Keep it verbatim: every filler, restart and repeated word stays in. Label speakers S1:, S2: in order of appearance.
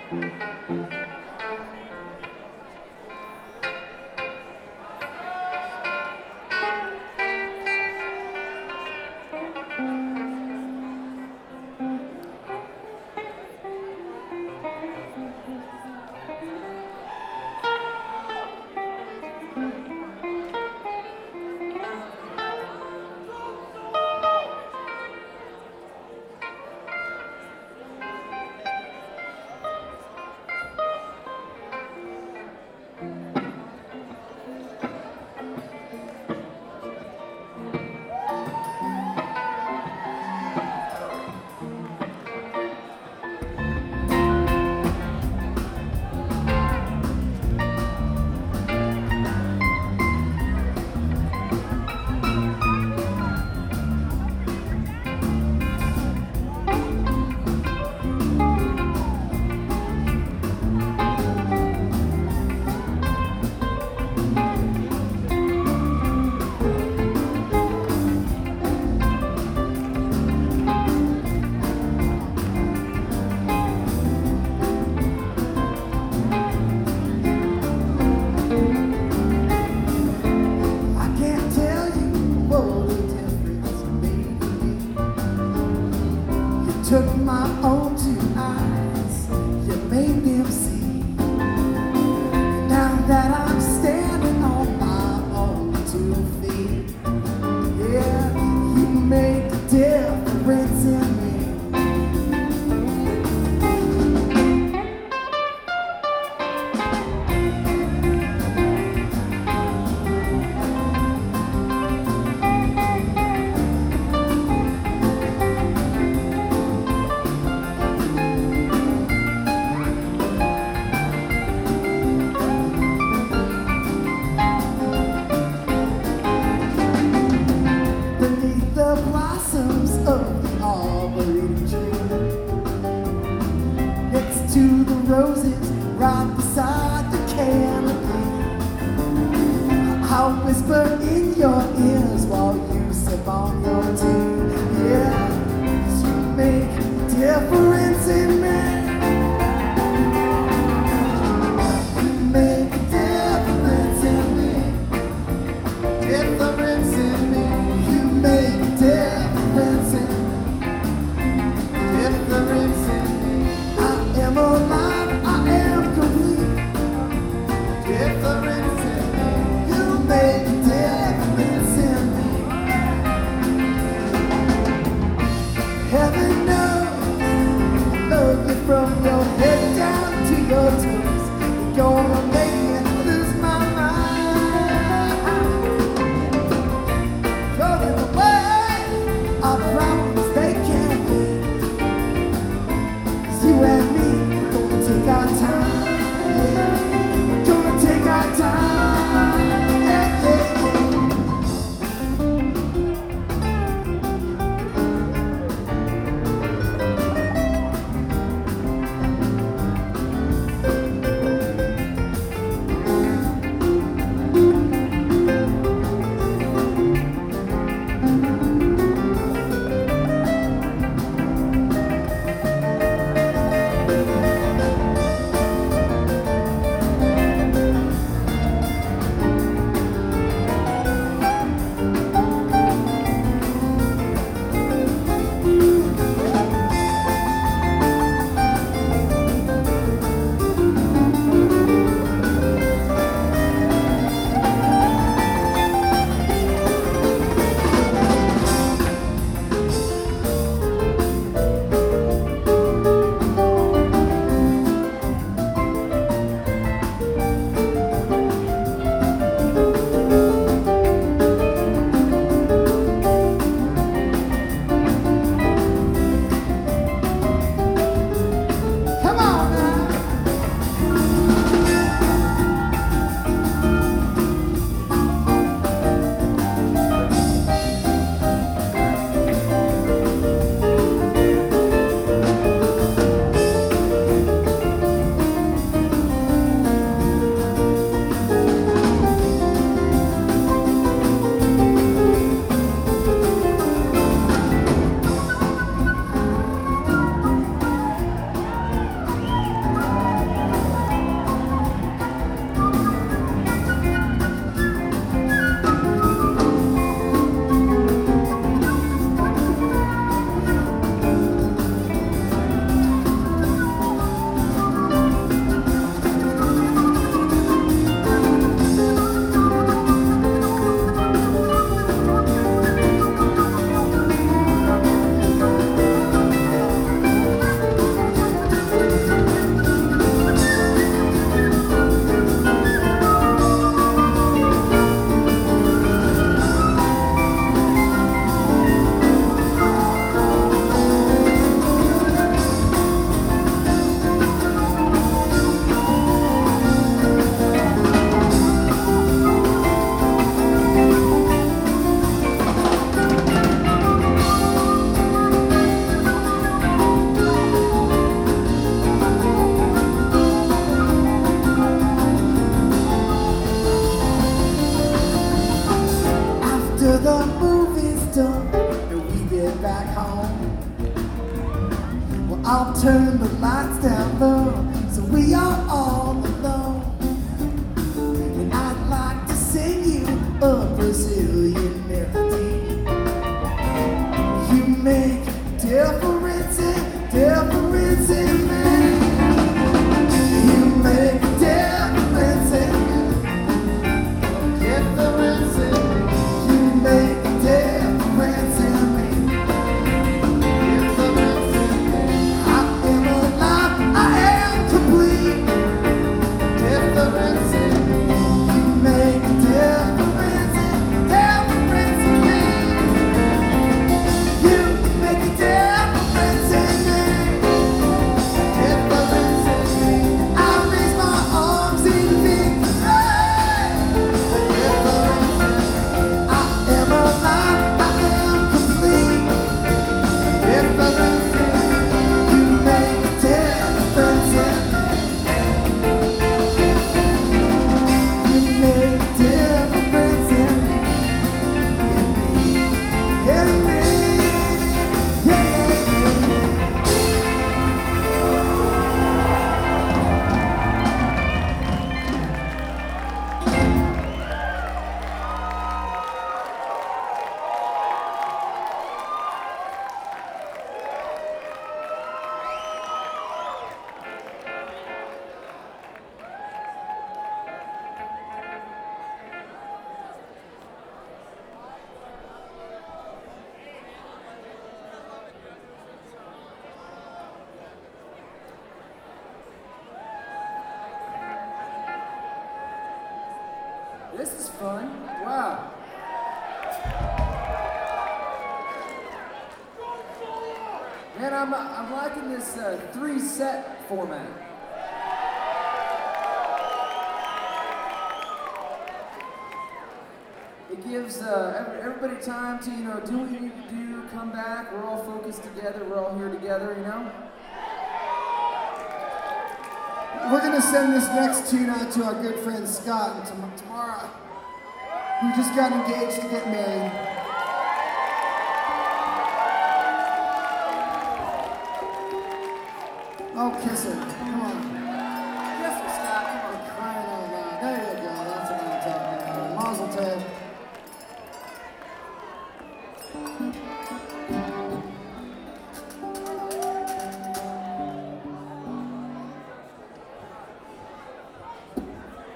S1: Took my own two eyes, you made them see. Now that I'm standing on my own two feet, yeah, you made the difference in me. The blossoms of the arboretum tree, next to the roses, right beside the canopy. I'll whisper in your ears while you sip on your tea. Yeah, 'cause you make a difference in me. You make a difference in me. Difference in me. You make difference in me, difference in me. I am alive, I am complete. Difference in me, you make a difference in me. Heaven knows, I love you from your head down to your toes. You're gonna make me lose my mind. Throw them away. Our problems, they can't be. 'Cause you and me, we're gonna take our time. Yeah. We're gonna take our time. Yeah, yeah, yeah. I'll turn the lights down low so we are all alone. And I'd like to sing you a Brazilian melody. You make a difference in, difference in me. You make a difference in me. Difference in me. You make a difference in me.
S2: This is fun. Wow. Man, I'm, I'm liking this uh, three-set format. It gives uh, every, everybody time to, you know, do what you need to do, come back, we're all focused together, we're all here together, you know?
S1: We're gonna send this next tune out to our good friend Scott, and tom- tomorrow, who just got engaged to get married. Oh, kiss her. Come on.
S2: Yes, sir, Scott, come on.
S1: Crying out loud. There you go. That's what I'm talking about. Mazel tov.